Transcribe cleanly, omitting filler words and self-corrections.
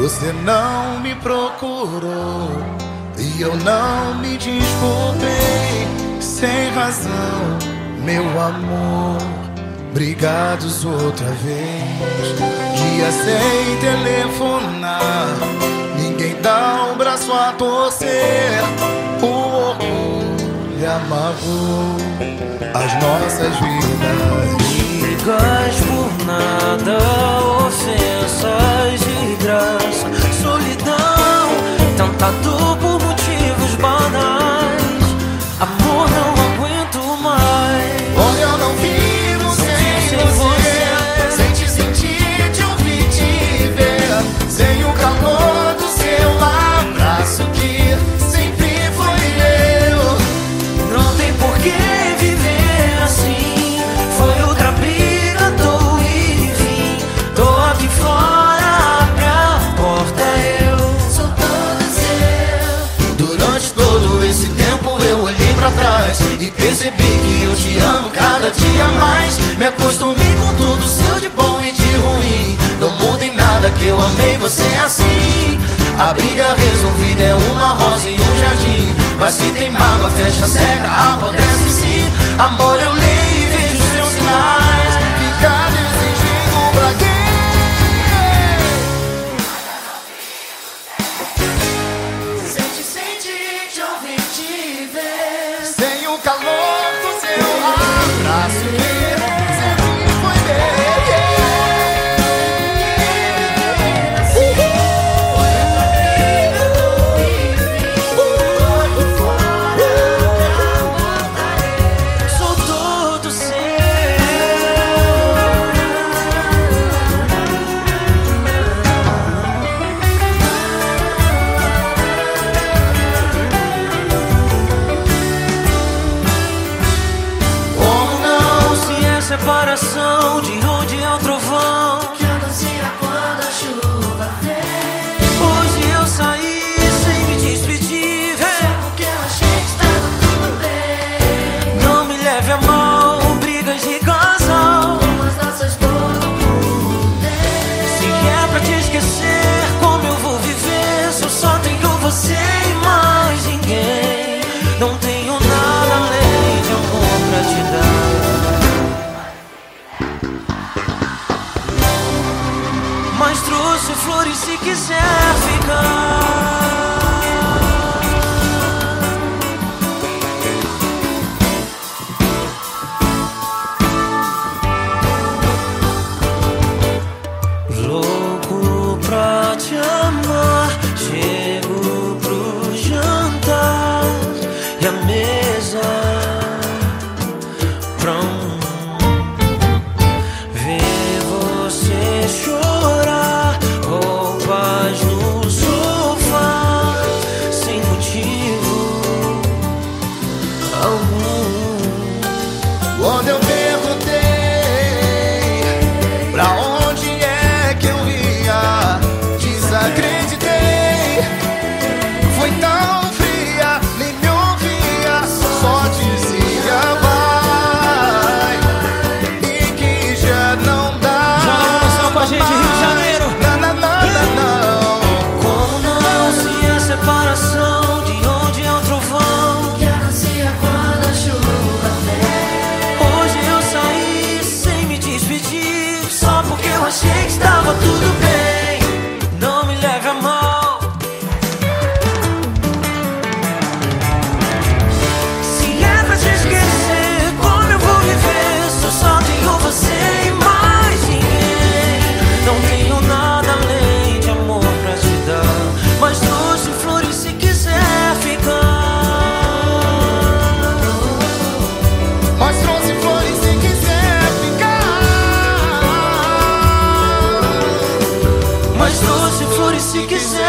Você não me procurou e eu não me desculpei sem razão, meu amor. Brigados outra vez, dia sem telefonar, ninguém dá um braço a torcer. O orgulho amargou as nossas vidas. Brigas por nada, ofensas de graça, solidão, tanta dor por motivos banais. Amor, não aguento mais. Olha, eu não vivo sem você, sem te sentir, te ouvir, te ver, sem o calor do seu abraço que sempre foi meu. Não tem por que viver assim. Foi outra briga, dou e vim. Tô aqui fora, abre a porta, eu sou todo seu. Durante todo esse tempo eu olhei pra trás e percebi que eu te amo cada dia mais. Me acostumei com tudo seu de bom e de ruim. Não muda em nada que eu amei você assim. A briga resolvida é uma rosa e um jardim, mas se tem mágoa, fecha, seca, apodrece sim. Amor, eu leio e vejo seus sinais. Ficar exigindo pra quê? Sente, sente, te ouvir, te ver, sem o calor do seu abraço que sempre foi meu. Sou todo seu. Como não? Se é separação, de onde é o trovão? Que anuncia quando a chuva vem. Hoje eu saí sem me despedir, Porque eu achei que estava tudo bem. não me leve a mal, brigas de casal. Como as nossas todo mundo tem. Se é pra te esquecer, como eu vou viver? Se eu só tenho você e mais ninguém. Não tenho nada além de amor pra te dar. Mas trouxe flores se quiser ficar. Louco pra te amar, chego pro jantar e a mesa pronto. Ver você chorar, roupas no sofá, sem motivo algum. Quando eu perguntei pra onde é que eu ia, desacreditei. Foi tão fria, nem me ouvia, só dizia vai, e que já não dá. Já começou com a gente, Rio de Janeiro. Não, não. Como não, se é separação, de onde é o trovão? Que anuncia quando a chuva vem. Hoje eu saí sem me despedir, só porque eu achei que estava tudo bem. Não me leve a mal. Se é pra te esquecer, como eu vou viver? Se eu só tenho você e mais ninguém. Não tenho nada além de amor pra te dar, mas trouxe flores se quiser ficar. Mas trouxe flores se quiser ficar. Mas trouxe flores se quiser